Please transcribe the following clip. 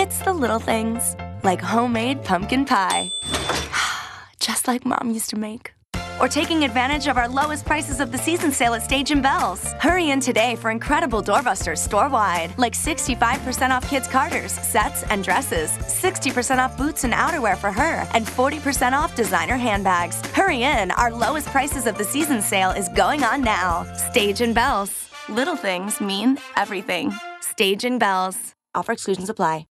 It's the little things, like homemade pumpkin pie. Just like Mom used to make. Or taking advantage of our lowest prices of the season sale at Stage & Bells. Hurry in today for incredible doorbusters store-wide, like 65% off kids' Carters, sets, and dresses, 60% off boots and outerwear for her, and 40% off designer handbags. Hurry in, our lowest prices of the season sale is going on now. Stage & Bells. Little things mean everything. Stage & Bells. Offer exclusions apply.